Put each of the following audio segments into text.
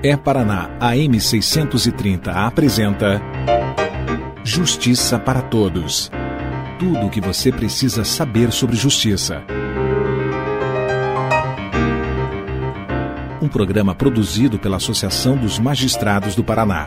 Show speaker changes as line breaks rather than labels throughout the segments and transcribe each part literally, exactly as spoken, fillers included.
É Paraná, a M seiscentos e trinta apresenta Justiça para Todos. Tudo o que você precisa saber sobre justiça. Um programa produzido pela Associação dos Magistrados do Paraná.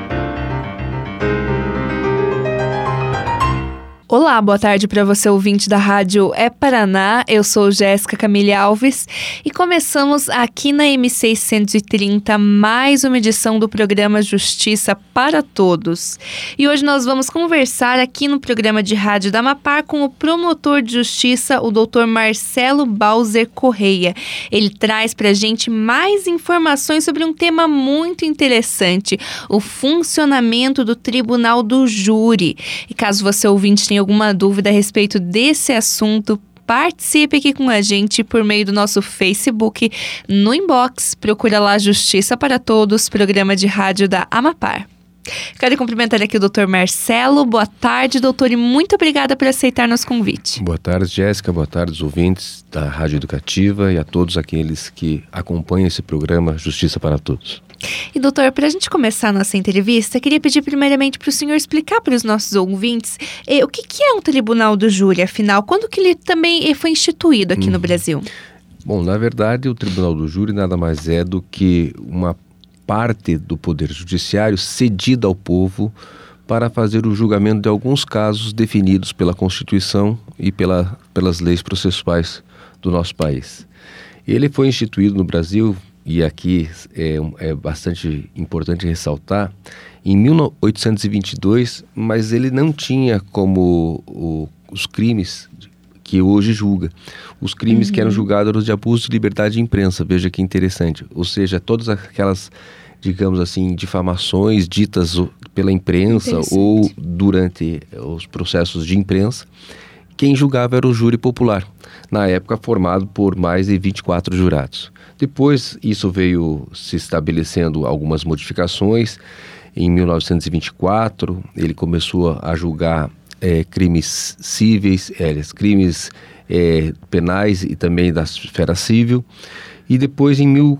Olá, boa tarde para você ouvinte da rádio É Paraná, eu sou Jéssica Camille Alves e começamos aqui na M seiscentos e trinta mais uma edição do programa Justiça para Todos. E hoje nós vamos conversar aqui no programa de rádio da Amapar com o promotor de justiça, o doutor Marcelo Bauser Correia. Ele traz para a gente mais informações sobre um tema muito interessante, o funcionamento do Tribunal do Júri. E caso você ouvinte tenha alguma dúvida a respeito desse assunto, participe aqui com a gente por meio do nosso Facebook, no inbox, procura lá Justiça para Todos, programa de rádio da Amapar. Quero cumprimentar aqui o doutor Marcelo. Boa tarde, doutor, e muito obrigada por aceitar nosso convite.
Boa tarde, Jéssica. Boa tarde, os ouvintes da Rádio Educativa e a todos aqueles que acompanham esse programa Justiça para Todos.
E doutor, para a gente começar a nossa entrevista, queria pedir primeiramente para o senhor explicar para os nossos ouvintes eh, o que, que é um Tribunal do Júri, afinal, quando que ele também foi instituído aqui hum. no Brasil?
Bom, na verdade, o Tribunal do Júri nada mais é do que uma parte do Poder Judiciário cedida ao povo para fazer o julgamento de alguns casos definidos pela Constituição e pela, pelas leis processuais do nosso país. Ele foi instituído no Brasil, e aqui é, é bastante importante ressaltar, em mil oitocentos e vinte e dois, mas ele não tinha como o, os crimes que hoje julga. Os crimes uhum. que eram julgados eram de abuso de liberdade de imprensa, veja que interessante. Ou seja, todas aquelas, digamos assim, difamações ditas pela imprensa ou durante os processos de imprensa, quem julgava era o júri popular, na época formado por mais de vinte e quatro jurados. Depois, isso veio se estabelecendo algumas modificações. Em mil novecentos e vinte e quatro, ele começou a julgar é, crimes cíveis, é, crimes é, penais e também da esfera civil. E depois, em mil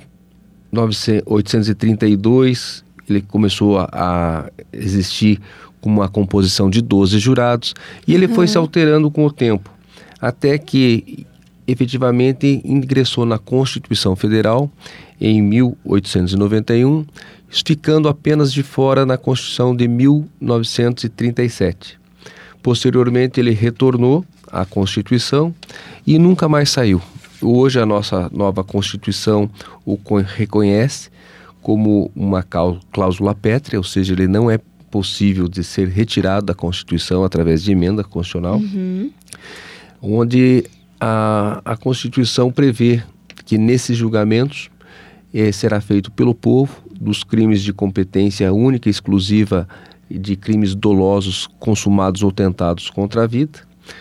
oitocentos e trinta e dois, ele começou a, a existir com uma composição de doze jurados. E ele uhum. foi se alterando com o tempo, até que efetivamente ingressou na Constituição Federal em mil oitocentos e noventa e um, ficando apenas de fora na Constituição de mil novecentos e trinta e sete. Posteriormente ele retornou à Constituição e nunca mais saiu. Hoje a nossa nova Constituição o reconhece como uma cláusula pétrea, ou seja, ele não é possível de ser retirado da Constituição através de emenda constitucional, uhum. onde A, a Constituição prevê que nesses julgamentos eh, será feito pelo povo dos crimes de competência única e exclusiva de crimes dolosos consumados ou tentados contra a vida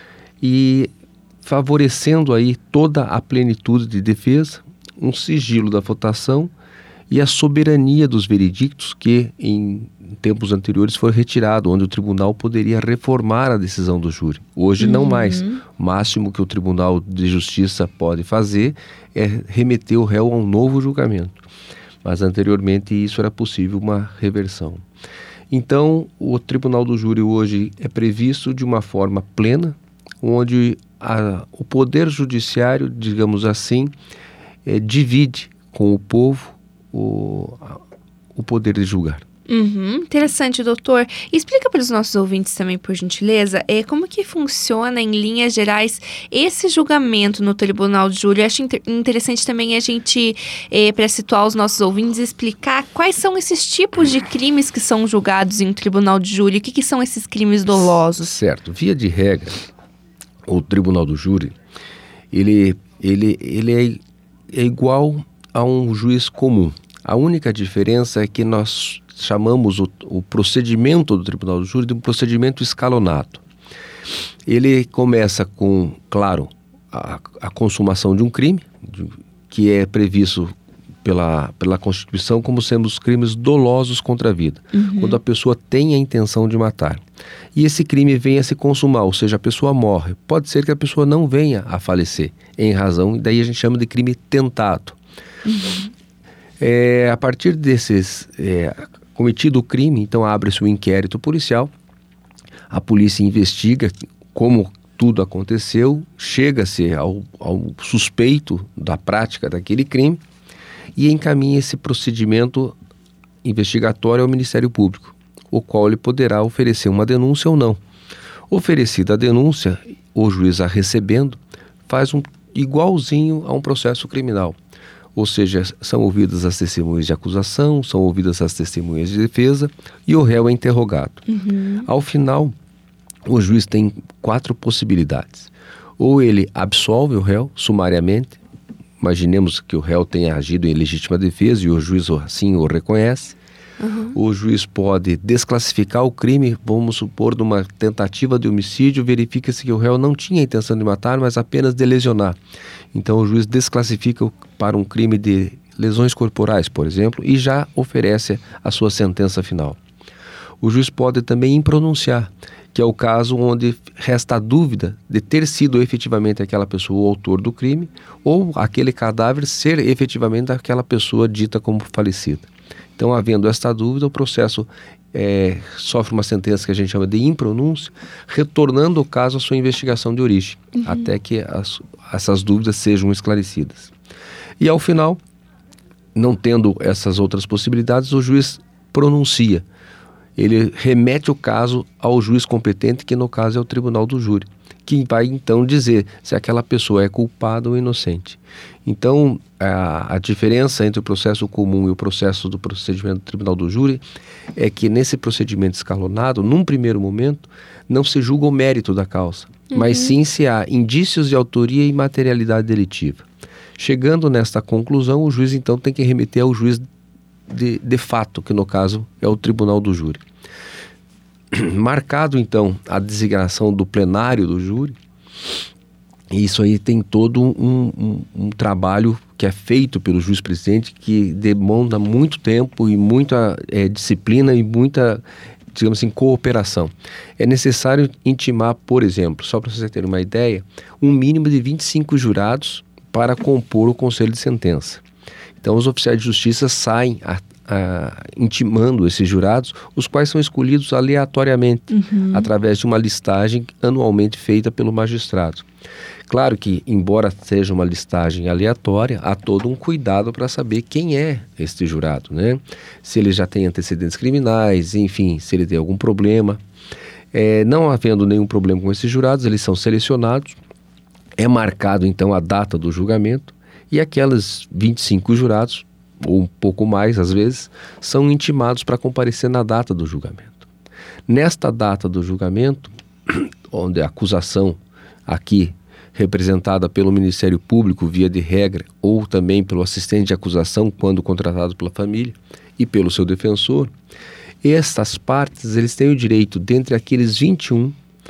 e favorecendo aí toda a plenitude de defesa, um sigilo da votação e a soberania dos veredictos que em tempos anteriores foi retirado, onde o tribunal poderia reformar a decisão do júri. Hoje uhum. não mais. O máximo que o Tribunal de Justiça pode fazer é remeter o réu a um novo julgamento. Mas anteriormente isso era possível, uma reversão. Então, o Tribunal do Júri hoje é previsto de uma forma plena, onde a, o Poder Judiciário, digamos assim, é, divide com o povo o, a, o poder de julgar.
Uhum, interessante, doutor. Explica para os nossos ouvintes também, por gentileza, é, como que funciona, em linhas gerais, esse julgamento no Tribunal de Júri. Eu acho inter- interessante também a gente, é, para situar os nossos ouvintes, explicar quais são esses tipos de crimes que são julgados em um Tribunal de Júri, o que, que são esses crimes dolosos.
Certo. Via de regra, o Tribunal do Júri, ele, ele, ele é, é igual a um juiz comum. A única diferença é que nós chamamos o, o procedimento do Tribunal do Júri de um procedimento escalonado. Ele começa com, claro, a, a consumação de um crime, de, que é previsto pela, pela Constituição como sendo os crimes dolosos contra a vida, uhum. quando a pessoa tem a intenção de matar. E esse crime vem a se consumar, ou seja, a pessoa morre. Pode ser que a pessoa não venha a falecer, em razão, e daí a gente chama de crime tentado. Uhum. É, a partir desses, é, cometido o crime, então abre-se um inquérito policial, a polícia investiga como tudo aconteceu, chega-se ao, ao suspeito da prática daquele crime e encaminha esse procedimento investigatório ao Ministério Público, o qual ele poderá oferecer uma denúncia ou não. Oferecida a denúncia, o juiz a recebendo, faz um igualzinho a um processo criminal. Ou seja, são ouvidas as testemunhas de acusação, são ouvidas as testemunhas de defesa e o réu é interrogado. Uhum. Ao final, o juiz tem quatro possibilidades. Ou ele absolve o réu sumariamente, imaginemos que o réu tenha agido em legítima defesa e o juiz assim o reconhece. Uhum. O juiz pode desclassificar o crime, vamos supor, de uma tentativa de homicídio, verifica-se que o réu não tinha intenção de matar, mas apenas de lesionar. Então o juiz desclassifica para um crime de lesões corporais, por exemplo, e já oferece a sua sentença final. O juiz pode também impronunciar, que é o caso onde resta a dúvida de ter sido efetivamente aquela pessoa o autor do crime ou aquele cadáver ser efetivamente aquela pessoa dita como falecida. Então, havendo esta dúvida, o processo é, sofre uma sentença que a gente chama de impronúncia, retornando o caso à sua investigação de origem, uhum. até que as, essas dúvidas sejam esclarecidas. E ao final, não tendo essas outras possibilidades, o juiz pronuncia. Ele remete o caso ao juiz competente, que no caso é o tribunal do júri, que vai então dizer se aquela pessoa é culpada ou inocente. Então, a, a diferença entre o processo comum e o processo do procedimento do tribunal do júri é que nesse procedimento escalonado, num primeiro momento, não se julga o mérito da causa, uhum. mas sim se há indícios de autoria e materialidade delitiva. Chegando nesta conclusão, o juiz então tem que remeter ao juiz de, de fato, que no caso é o tribunal do júri. Marcado então a designação do plenário do júri, isso aí tem todo um, um, um trabalho que é feito pelo juiz presidente, que demanda muito tempo e muita é, disciplina e muita, digamos assim, cooperação. É necessário intimar, por exemplo, só para você ter uma ideia, um mínimo de vinte e cinco jurados para compor o conselho de sentença. Então os oficiais de justiça saem a, a, intimando esses jurados, os quais são escolhidos aleatoriamente, uhum. através de uma listagem anualmente feita pelo magistrado. Claro que, embora seja uma listagem aleatória, há todo um cuidado para saber quem é este jurado, né? Se ele já tem antecedentes criminais, enfim, se ele tem algum problema. É, não havendo nenhum problema com esses jurados, eles são selecionados, é marcado então a data do julgamento e aquelas vinte e cinco jurados, ou um pouco mais às vezes, são intimados para comparecer na data do julgamento. Nesta data do julgamento, onde a acusação aqui representada pelo Ministério Público via de regra ou também pelo assistente de acusação quando contratado pela família e pelo seu defensor, estas partes eles têm o direito, dentre aqueles vinte e um,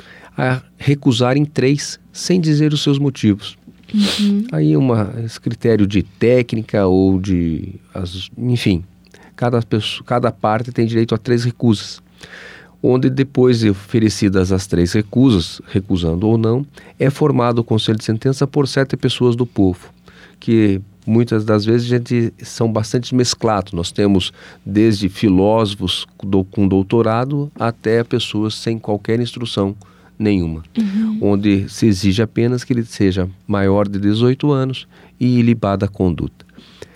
a recusarem três sem dizer os seus motivos. Uhum. Aí uma, esse critério de técnica ou de, as, enfim, cada, pessoa, cada parte tem direito a três recusas, onde depois de oferecidas as três recusas, recusando ou não, é formado o conselho de sentença por sete pessoas do povo, que muitas das vezes a gente são bastante mesclados. Nós temos desde filósofos do, com doutorado até pessoas sem qualquer instrução nenhuma, uhum. onde se exige apenas que ele seja maior de dezoito anos e ilibado a conduta.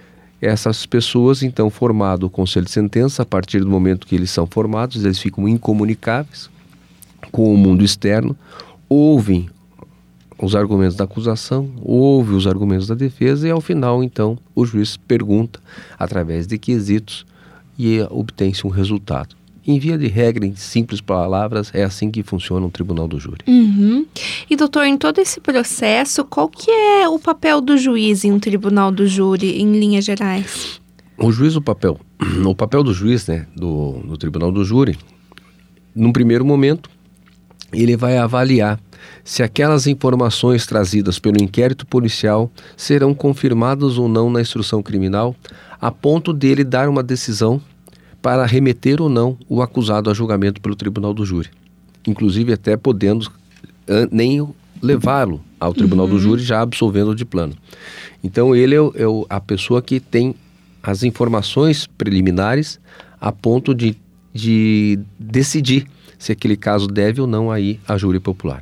Essas pessoas, então, formado o conselho de sentença, a partir do momento que eles são formados, eles ficam incomunicáveis com o mundo externo, ouvem os argumentos da acusação, ouvem os argumentos da defesa e, ao final, então, o juiz pergunta através de quesitos e obtém-se um resultado. Em via de regra, em simples palavras, é assim que funciona um tribunal do júri.
Uhum. E, doutor, em todo esse processo, qual que é o papel do juiz em um tribunal do júri, em linhas gerais?
O juiz, o papel, o papel do juiz, né, do, do tribunal do júri, num primeiro momento, ele vai avaliar se aquelas informações trazidas pelo inquérito policial serão confirmadas ou não na instrução criminal, a ponto dele dar uma decisão para remeter ou não o acusado a julgamento pelo tribunal do júri. Inclusive até podendo uh, nem levá-lo ao tribunal uhum. do júri, já absolvendo de plano. Então ele é, o, é o, a pessoa que tem as informações preliminares a ponto de, de decidir se aquele caso deve ou não ir a júri popular.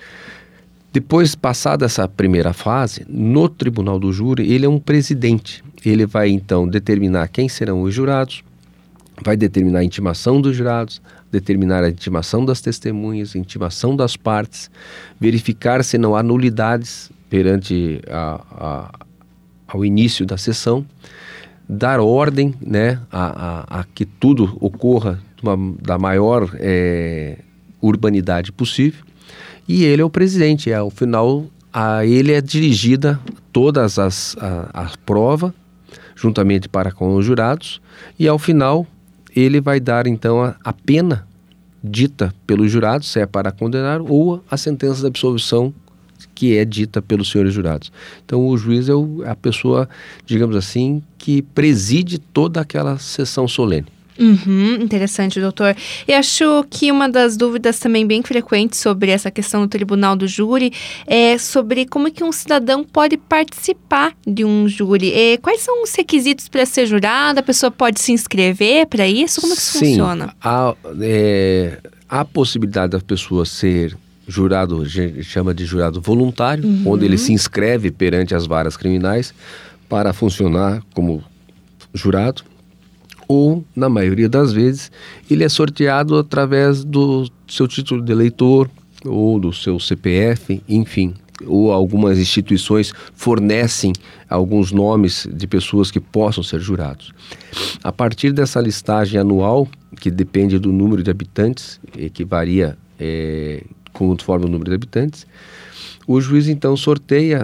Depois, passada essa primeira fase, no tribunal do júri, ele é um presidente. Ele vai, então, determinar quem serão os jurados, vai determinar a intimação dos jurados, determinar a intimação das testemunhas, a intimação das partes, verificar se não há nulidades perante a, a, ao início da sessão, dar ordem, né, a, a, a que tudo ocorra uma, da maior é, urbanidade possível. E ele é o presidente, é, ao final a ele é dirigida todas as a, a prova, juntamente para com os jurados, e ao final ele vai dar então a, a pena dita pelos jurados, se é para condenar, ou a sentença de absolvição que é dita pelos senhores jurados. Então o juiz é o, a pessoa, digamos assim, que preside toda aquela sessão solene.
Uhum, interessante, doutor. E acho que uma das dúvidas também bem frequentes sobre essa questão do tribunal do júri é sobre como que um cidadão pode participar de um júri. E quais são os requisitos para ser jurado? A pessoa pode se inscrever para isso? Como que isso
Sim,
funciona?
Há, é, há a possibilidade da pessoa ser jurado, a gente chama de jurado voluntário, uhum. onde ele se inscreve perante as varas criminais para funcionar como jurado. Ou, na maioria das vezes, ele é sorteado através do seu título de eleitor ou do seu C P F, enfim. Ou algumas instituições fornecem alguns nomes de pessoas que possam ser jurados. A partir dessa listagem anual, que depende do número de habitantes, e que varia é, conforme o número de habitantes, o juiz então sorteia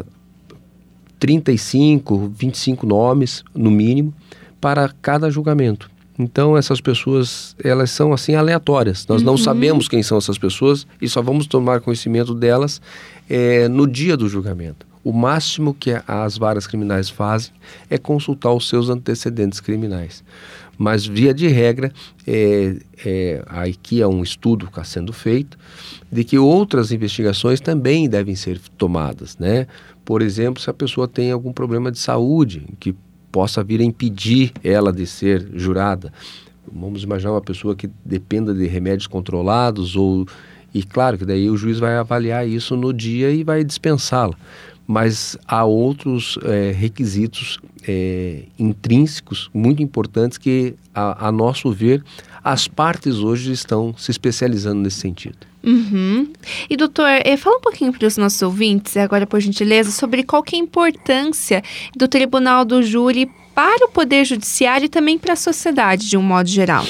trinta e cinco, vinte e cinco nomes, no mínimo, para cada julgamento. Então essas pessoas, elas são assim aleatórias, nós uhum. não sabemos quem são essas pessoas e só vamos tomar conhecimento delas é, no dia do julgamento. O máximo que as varas criminais fazem é consultar os seus antecedentes criminais. Mas via de regra, é, é, aqui é um estudo que está sendo feito, de que outras investigações também devem ser tomadas, né? Por exemplo, se a pessoa tem algum problema de saúde, que possa vir a impedir ela de ser jurada. Vamos imaginar uma pessoa que dependa de remédios controlados, ou, e claro que daí o juiz vai avaliar isso no dia e vai dispensá-la. Mas há outros é, requisitos é, intrínsecos muito importantes que, a, a nosso ver, as partes hoje estão se especializando nesse sentido.
Uhum. E doutor, eh, fala um pouquinho para os nossos ouvintes, agora por gentileza, sobre qual que é a importância do tribunal do júri para o Poder Judiciário e também para a sociedade de um modo geral.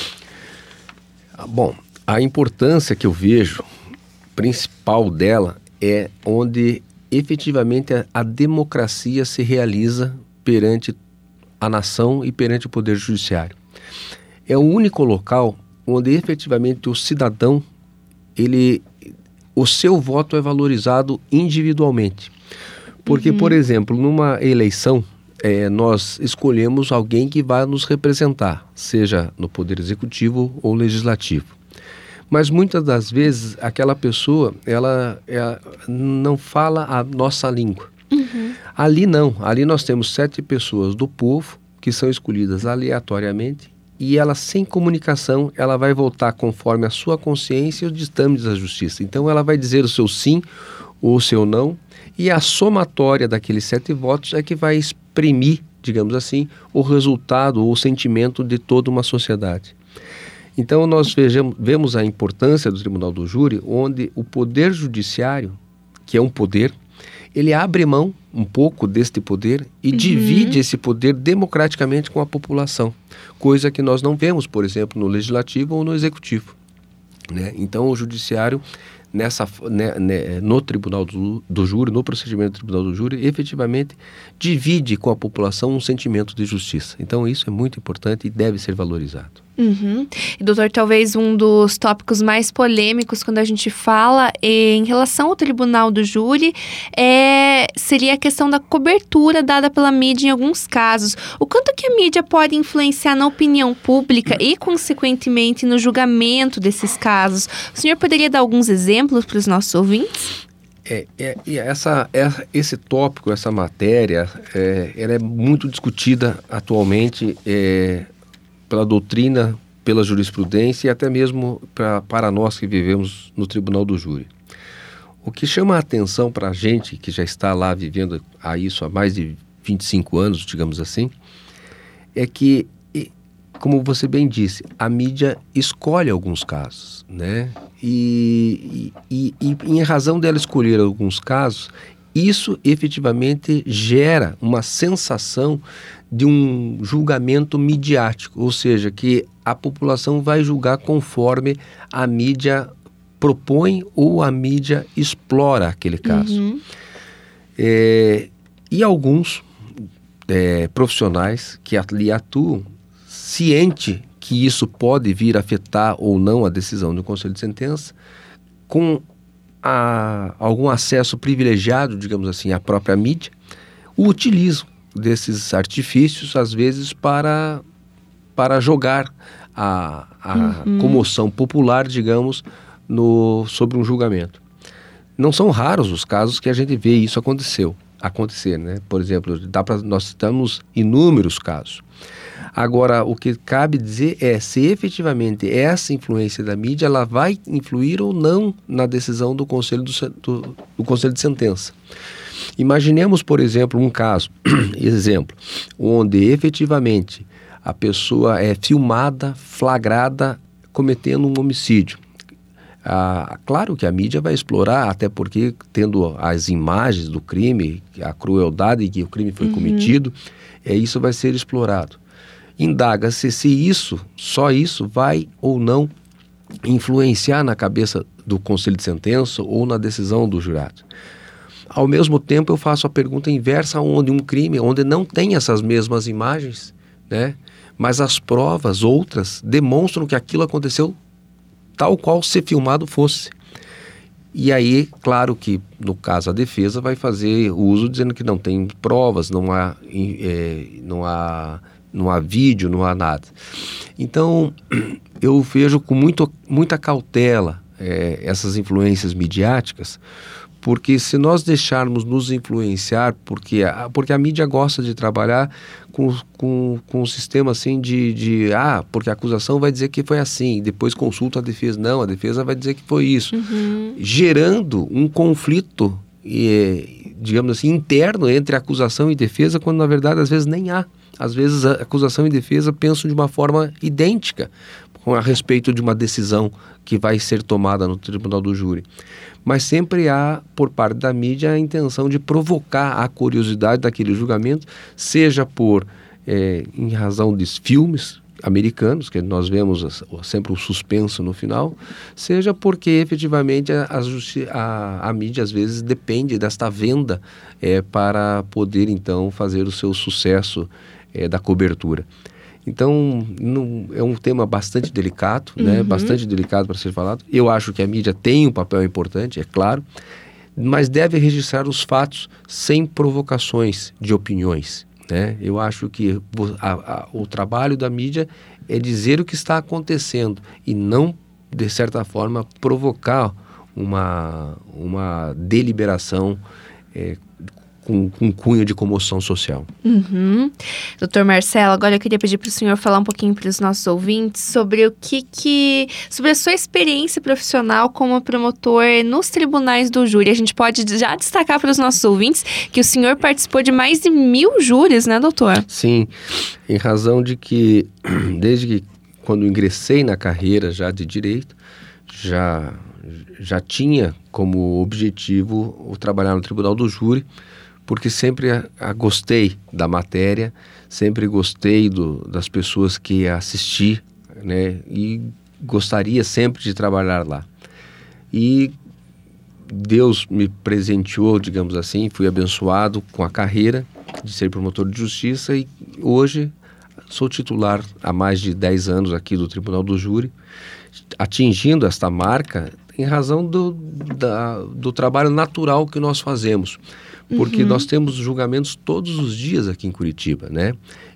Bom, a importância que eu vejo, principal dela, é onde efetivamente a, a democracia se realiza perante a nação e perante o Poder Judiciário. É o único local onde efetivamente o cidadão, ele, o seu voto é valorizado individualmente. Porque, uhum. por exemplo, numa eleição, é, nós escolhemos alguém que vai nos representar, seja no Poder Executivo ou Legislativo. Mas muitas das vezes aquela pessoa, ela, ela não fala a nossa língua. Uhum. Ali não, ali nós temos sete pessoas do povo que são escolhidas aleatoriamente, e ela, sem comunicação, ela vai votar conforme a sua consciência e os ditames da justiça. Então ela vai dizer o seu sim ou o seu não, e a somatória daqueles sete votos é que vai exprimir, digamos assim, o resultado ou o sentimento de toda uma sociedade. Então nós vejamos, vemos a importância do Tribunal do Júri, onde o Poder Judiciário, que é um poder, ele abre mão um pouco deste poder e uhum. divide esse poder democraticamente com a população, coisa que nós não vemos, por exemplo, no Legislativo ou no Executivo, né? Então o Judiciário, nessa, né, né, no Tribunal do, do Júri, no procedimento do Tribunal do Júri, efetivamente divide com a população um sentimento de justiça. Então isso é muito importante e deve ser valorizado.
Uhum. E, doutor, talvez um dos tópicos mais polêmicos quando a gente fala em relação ao Tribunal do Júri é, seria a questão da cobertura dada pela mídia em alguns casos. O quanto que a mídia pode influenciar na opinião pública e, consequentemente, no julgamento desses casos? O senhor poderia dar alguns exemplos para os nossos ouvintes?
É, é, e essa, é, esse tópico, essa matéria, é, ela é muito discutida atualmente é, pela doutrina, pela jurisprudência e até mesmo pra, para nós que vivemos no Tribunal do Júri. O que chama a atenção para a gente, que já está lá vivendo a isso há mais de vinte e cinco anos, digamos assim, é que, como você bem disse, a mídia escolhe alguns casos, né? E, e, e, e em razão dela escolher alguns casos, isso efetivamente gera uma sensação de um julgamento midiático, ou seja, que a população vai julgar conforme a mídia propõe ou a mídia explora aquele caso.
Uhum.
É, e alguns é, profissionais que ali atuam, ciente que isso pode vir a afetar ou não a decisão do Conselho de Sentença, com a, algum acesso privilegiado, digamos assim, à própria mídia, utilizam desses artifícios, às vezes, para, para jogar a, a uhum. comoção popular, digamos, no, sobre um julgamento. Não são raros os casos que a gente vê isso aconteceu, acontecer, né? Por exemplo, dá pra, nós citamos inúmeros casos. Agora, o que cabe dizer é se efetivamente essa influência da mídia ela vai influir ou não na decisão do Conselho, do, do, do Conselho de Sentença. Imaginemos, por exemplo, um caso, exemplo, onde efetivamente a pessoa é filmada, flagrada, cometendo um homicídio. Ah, claro que a mídia vai explorar, até porque tendo as imagens do crime, a crueldade em que o crime foi uhum. cometido, é, isso vai ser explorado. Indaga-se se isso, só isso, vai ou não influenciar na cabeça do Conselho de Sentença ou na decisão do jurado. Ao mesmo tempo, eu faço a pergunta inversa, onde um crime, onde não tem essas mesmas imagens, né, mas as provas, outras, demonstram que aquilo aconteceu tal qual se filmado fosse. E aí, claro que, no caso, a defesa vai fazer uso dizendo que não tem provas, não há... É, não há não há vídeo, não há nada. Então, eu vejo com muito, muita cautela é, essas influências midiáticas, porque se nós deixarmos nos influenciar, porque a, porque a mídia gosta de trabalhar com, com, com um sistema assim de, de, ah, porque a acusação vai dizer que foi assim, depois consulta a defesa, não, a defesa vai dizer que foi isso, uhum. gerando um conflito, e, digamos assim, interno entre acusação e defesa, quando na verdade às vezes nem há. Às vezes a acusação e defesa pensam de uma forma idêntica a respeito de uma decisão que vai ser tomada no Tribunal do Júri. Mas sempre há, por parte da mídia, a intenção de provocar a curiosidade daquele julgamento, seja por, é, em razão dos filmes americanos, que nós vemos sempre o suspenso no final, seja porque efetivamente a, a, justi- a, a mídia às vezes depende desta venda é, para poder então fazer o seu sucesso é, da cobertura. Então, não, é um tema bastante delicado, uhum. né? Bastante delicado para ser falado. Eu acho que a mídia tem um papel importante, é claro, mas deve registrar os fatos sem provocações de opiniões, né? Eu acho que a, a, o trabalho da mídia é dizer o que está acontecendo e não, de certa forma, provocar uma, uma deliberação é, com, com cunho de comoção social.
Uhum. Doutor Marcelo, agora eu queria pedir para o senhor falar um pouquinho para os nossos ouvintes sobre o que que... sobre a sua experiência profissional como promotor nos tribunais do júri. A gente pode já destacar para os nossos ouvintes que o senhor participou de mais de mil júris, né, doutor?
Sim, em razão de que, desde que quando ingressei na carreira já de direito, já, já tinha como objetivo o trabalhar no Tribunal do Júri, porque sempre a, a gostei da matéria, sempre gostei do, das pessoas que assisti, né, e gostaria sempre de trabalhar lá. E Deus me presenteou, digamos assim, fui abençoado com a carreira de ser promotor de justiça e hoje sou titular há mais de dez anos aqui do Tribunal do Júri, atingindo esta marca em razão do, da, do trabalho natural que nós fazemos. Porque uhum. nós temos julgamentos todos os dias aqui em Curitiba, né?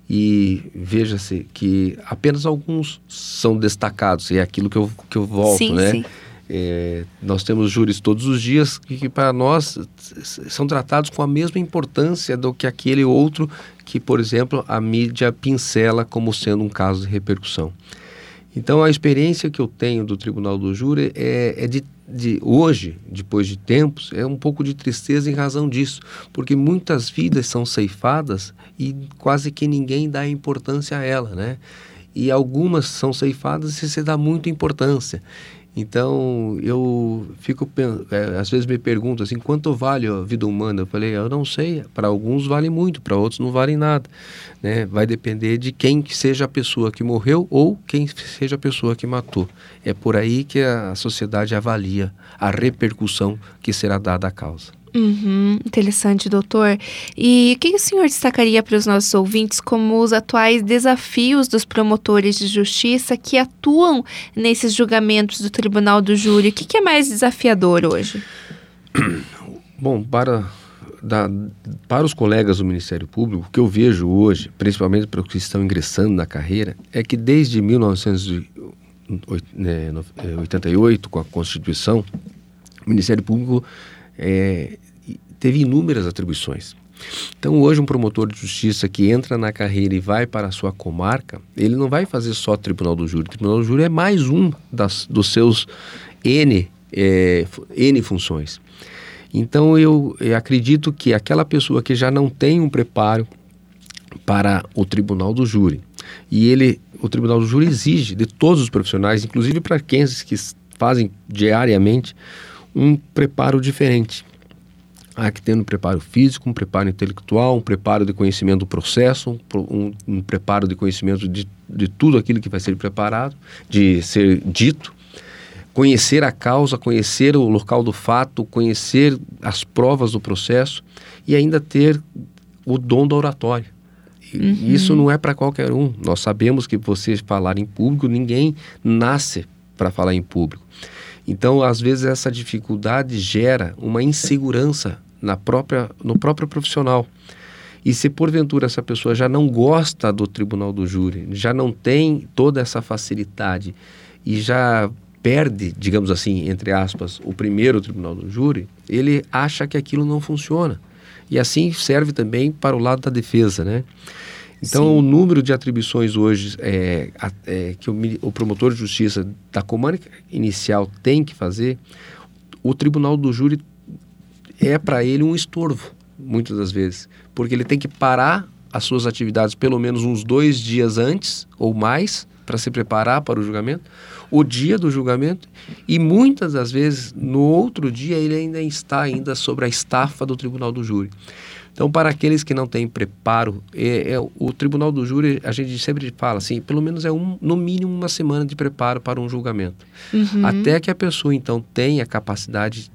E veja-se que apenas alguns são destacados, e é aquilo que eu, que eu volto,
sim,
né?
Sim.
É, nós temos júris todos os dias que, que para nós são tratados com a mesma importância do que aquele outro que, por exemplo, a mídia pincela como sendo um caso de repercussão. Então, a experiência que eu tenho do Tribunal do Júri é, é de, de hoje, depois de tempos, é um pouco de tristeza em razão disso, porque muitas vidas são ceifadas e quase que ninguém dá importância a ela, né? E algumas são ceifadas e se dá muita importância. Então, eu fico, é, às vezes me pergunto assim, quanto vale a vida humana? Eu falei, eu não sei, para alguns vale muito, para outros não vale nada, né? Vai depender de quem seja a pessoa que morreu ou quem seja a pessoa que matou. É por aí que a sociedade avalia a repercussão que será dada à causa.
Uhum, interessante, doutor. E o que o senhor destacaria para os nossos ouvintes como os atuais desafios dos promotores de justiça que atuam nesses julgamentos do Tribunal do Júri? O que, que é mais desafiador hoje?
Bom, para, da, para os colegas do Ministério Público, o que eu vejo hoje, principalmente para os que estão ingressando na carreira, é que desde mil novecentos e oitenta e oito, com a Constituição, o Ministério Público É, teve inúmeras atribuições. Então, hoje, um promotor de justiça que entra na carreira e vai para a sua comarca, ele não vai fazer só Tribunal do Júri. O Tribunal do Júri é mais um das, dos seus N, é, N funções. Então, eu, eu acredito que aquela pessoa que já não tem um preparo para o Tribunal do Júri, e ele, o Tribunal do Júri exige de todos os profissionais, inclusive para aqueles que fazem diariamente, um preparo diferente. Há que ter um preparo físico, um preparo intelectual, um preparo de conhecimento do processo, um, um preparo de conhecimento de, de tudo aquilo que vai ser preparado, de ser dito, conhecer a causa, conhecer o local do fato, conhecer as provas do processo e ainda ter o dom da oratória. Uhum. Isso não é para qualquer um. Nós sabemos que você falar em público, ninguém nasce para falar em público. Então, às vezes, essa dificuldade gera uma insegurança na própria, no próprio profissional. E se, porventura, essa pessoa já não gosta do Tribunal do Júri, já não tem toda essa facilidade e já perde, digamos assim, entre aspas, o primeiro Tribunal do Júri, ele acha que aquilo não funciona. E assim serve também para o lado da defesa, né? Então, Sim. o número de atribuições hoje é, é, que o, o promotor de justiça da comarca inicial tem que fazer, o Tribunal do Júri é para ele um estorvo, muitas das vezes, porque ele tem que parar as suas atividades pelo menos uns dois dias antes ou mais para se preparar para o julgamento, o dia do julgamento, e muitas das vezes, no outro dia, ele ainda está ainda sobre a estafa do Tribunal do Júri. Então, para aqueles que não têm preparo, é, é, o Tribunal do Júri, a gente sempre fala assim, pelo menos é um, no mínimo uma semana de preparo para um julgamento. Uhum. Até que a pessoa, então, tenha capacidade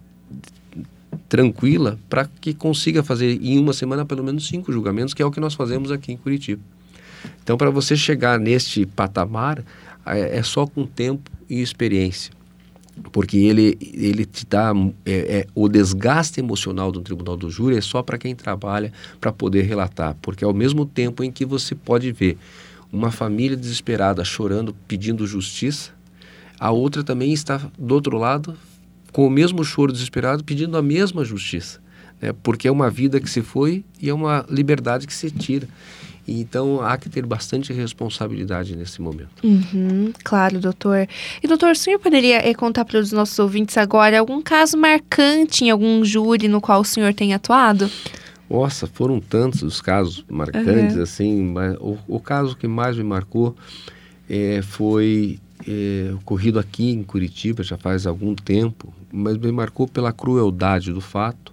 tranquila para que consiga fazer em uma semana pelo menos cinco julgamentos, que é o que nós fazemos aqui em Curitiba. Então, para você chegar neste patamar, é, é só com tempo e experiência. Porque ele, ele te dá é, é, o desgaste emocional do Tribunal do Júri é só para quem trabalha para poder relatar, porque ao mesmo tempo em que você pode ver uma família desesperada chorando, pedindo justiça, a outra também está do outro lado com o mesmo choro desesperado, pedindo a mesma justiça, né? Porque é uma vida que se foi e é uma liberdade que se tira. Então, há que ter bastante responsabilidade nesse momento.
Uhum, claro, doutor. E, doutor, o senhor poderia é, contar para os nossos ouvintes agora algum caso marcante em algum júri no qual o senhor tem atuado?
Nossa, foram tantos os casos marcantes, uhum. assim, mas o, o caso que mais me marcou é, foi é, ocorrido aqui em Curitiba, já faz algum tempo, mas me marcou pela crueldade do fato,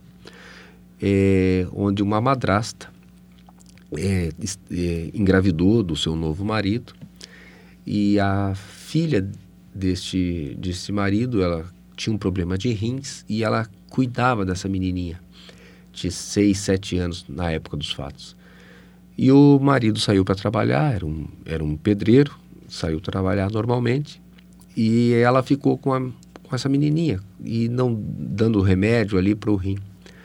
é, onde uma madrasta É, é, engravidou do seu novo marido e a filha deste, deste marido, ela tinha um problema de rins e ela cuidava dessa menininha de seis, sete anos na época dos fatos. E o marido saiu para trabalhar, era um, era um pedreiro, saiu trabalhar normalmente e ela ficou com, a, com essa menininha e não dando remédio ali para o rim.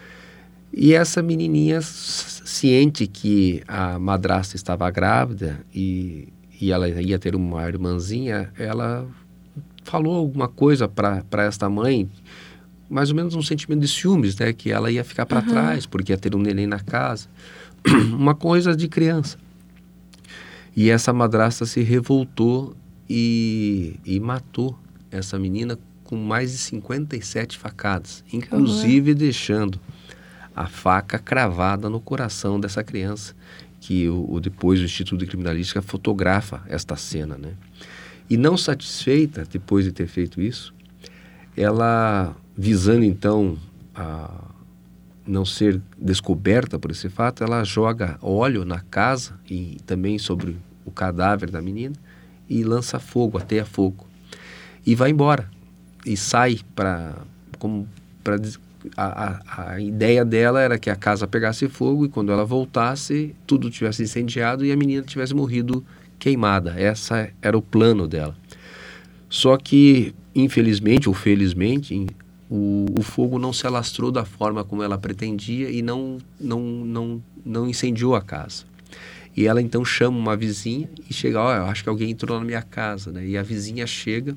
E essa menininha, ciente que a madrasta estava grávida e, e ela ia ter uma irmãzinha, ela falou alguma coisa para esta mãe, mais ou menos um sentimento de ciúmes, né? Que ela ia ficar para uhum. trás, porque ia ter um neném na casa. Uma coisa de criança. E essa madrasta se revoltou e, e matou essa menina com mais de cinquenta e sete facadas, inclusive deixando a faca cravada no coração dessa criança, que o, o, depois o Instituto de Criminalística fotografa esta cena, né? E não satisfeita, depois de ter feito isso, ela, visando então a não ser descoberta por esse fato, ela joga óleo na casa e também sobre o cadáver da menina e lança fogo, ateia fogo, e vai embora. E sai para... como para a, a, a ideia dela era que a casa pegasse fogo e quando ela voltasse, tudo tivesse incendiado e a menina tivesse morrido queimada. Essa era o plano dela. Só que, infelizmente ou felizmente, o, o fogo não se alastrou da forma como ela pretendia e não, não, não, não incendiou a casa. E ela então chama uma vizinha e chega, ó, oh, eu acho que alguém entrou na minha casa, né? E a vizinha chega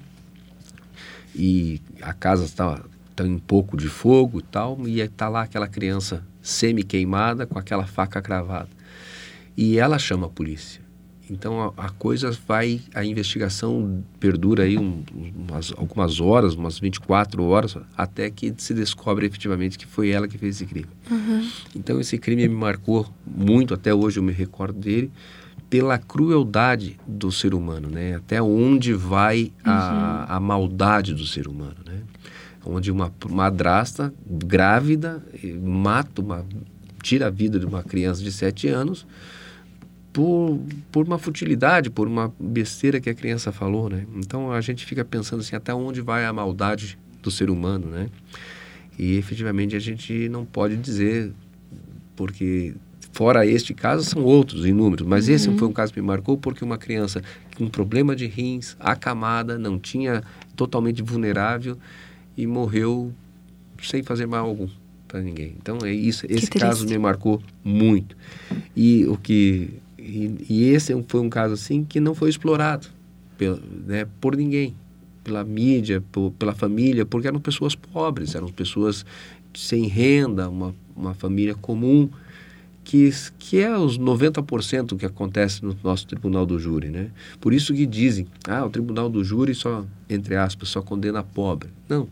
e a casa está tá em um pouco de fogo e tal, e está lá aquela criança semi-queimada com aquela faca cravada. E ela chama a polícia. Então a, a coisa vai, a investigação perdura aí um, umas, algumas horas, umas vinte e quatro horas, até que se descobre efetivamente que foi ela que fez esse crime.
Uhum.
Então esse crime me marcou muito, até hoje eu me recordo dele, pela crueldade do ser humano, né? Até onde vai a, uhum. a maldade do ser humano, né? Onde uma madrasta grávida mata uma, tira a vida de uma criança de sete anos por, por uma futilidade, por uma besteira que a criança falou, né? Então a gente fica pensando assim, até onde vai a maldade do ser humano, né? E efetivamente a gente não pode dizer, porque fora este caso são outros, inúmeros, mas uhum. esse foi um caso que me marcou porque uma criança com problema de rins, acamada, não tinha, totalmente vulnerável e morreu sem fazer mal algum para ninguém. Então é isso, esse caso me marcou muito. E o que e, e esse foi um caso assim que não foi explorado pela, né, por ninguém, pela mídia, por, pela família, porque eram pessoas pobres, eram pessoas sem renda, uma, uma família comum, que, que é os noventa por cento que acontece no nosso tribunal do júri, né? Por isso que dizem, ah, o tribunal do júri só, entre aspas, só condena pobre. Não.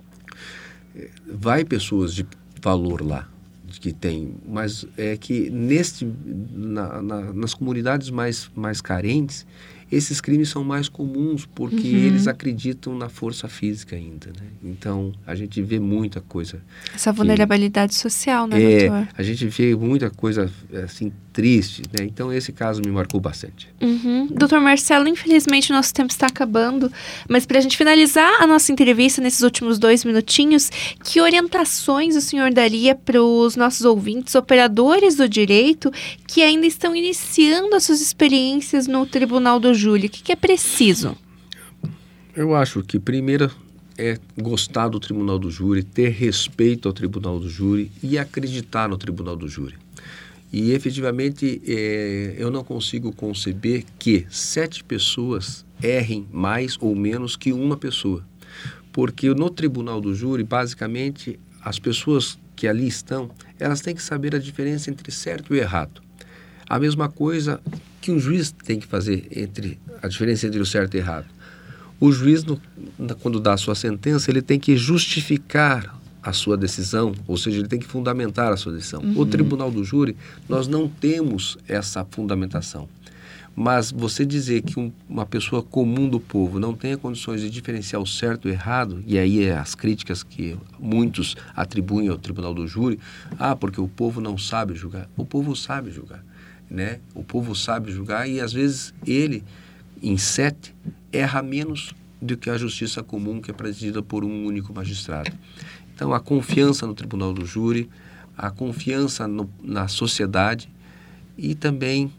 Vai pessoas de valor lá, que tem, mas é que neste, na, na, nas comunidades mais, mais carentes, esses crimes são mais comuns porque uhum. eles acreditam na força física ainda, né? Então, a gente vê muita coisa...
Essa vulnerabilidade que, social, né,
é,
doutor?
A gente vê muita coisa, assim, triste, né? Então, esse caso me marcou bastante.
Uhum. doutor Marcelo, infelizmente, o nosso tempo está acabando, mas para a gente finalizar a nossa entrevista nesses últimos dois minutinhos, que orientações o senhor daria para os nossos ouvintes, operadores do direito, que ainda estão iniciando as suas experiências no Tribunal do Júri? O que, que é preciso?
Eu acho que primeiro é gostar do Tribunal do Júri, ter respeito ao Tribunal do Júri e acreditar no Tribunal do Júri. E efetivamente é, eu não consigo conceber que sete pessoas errem mais ou menos que uma pessoa. Porque no Tribunal do Júri, basicamente, as pessoas que ali estão, elas têm que saber a diferença entre certo e errado. A mesma coisa que um juiz tem que fazer entre a diferença entre o certo e o errado. O juiz, no, quando dá a sua sentença, ele tem que justificar a sua decisão, ou seja, ele tem que fundamentar a sua decisão. Uhum. O Tribunal do Júri, nós não temos essa fundamentação. Mas você dizer que um, uma pessoa comum do povo não tenha condições de diferenciar o certo e o errado, e aí é as críticas que muitos atribuem ao Tribunal do Júri, ah, porque o povo não sabe julgar. O povo sabe julgar, né? O povo sabe julgar e às vezes ele, em sete, erra menos do que a justiça comum que é presidida por um único magistrado. Então, a confiança no Tribunal do Júri, a confiança no, na sociedade e também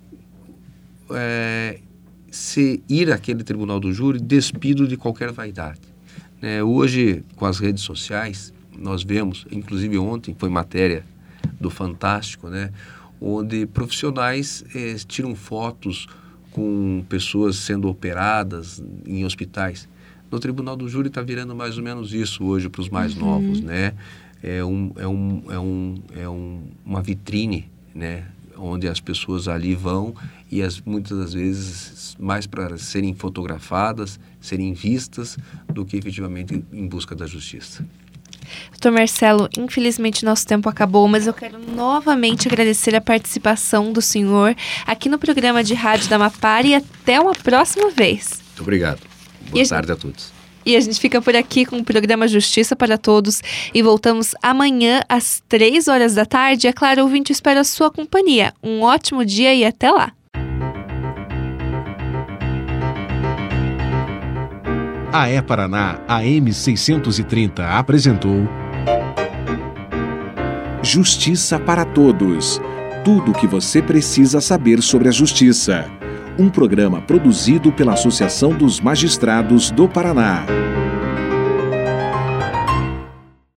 é, se ir àquele Tribunal do Júri despido de qualquer vaidade. É, hoje, com as redes sociais, nós vemos, inclusive ontem foi matéria do Fantástico, né, onde profissionais é, tiram fotos com pessoas sendo operadas em hospitais. No Tribunal do Júri está virando mais ou menos isso hoje para os mais
uhum.
novos, né? É, um, é, um, é, um, é um, uma vitrine, né? Onde as pessoas ali vão e as, muitas das vezes mais para serem fotografadas, serem vistas, do que efetivamente em busca da justiça.
doutor Marcelo, infelizmente nosso tempo acabou, mas eu quero novamente agradecer a participação do senhor aqui no programa de rádio da Amapari e até uma próxima vez.
Muito obrigado. Boa
e
tarde a, a todos.
E a gente fica por aqui com o programa Justiça para Todos e voltamos amanhã às três horas da tarde. É claro, ouvinte, espero a sua companhia. Um ótimo dia e até lá.
A E-Paraná, A M seiscentos e trinta, apresentou Justiça para Todos. Tudo o que você precisa saber sobre a justiça. Um programa produzido pela Associação dos Magistrados do Paraná.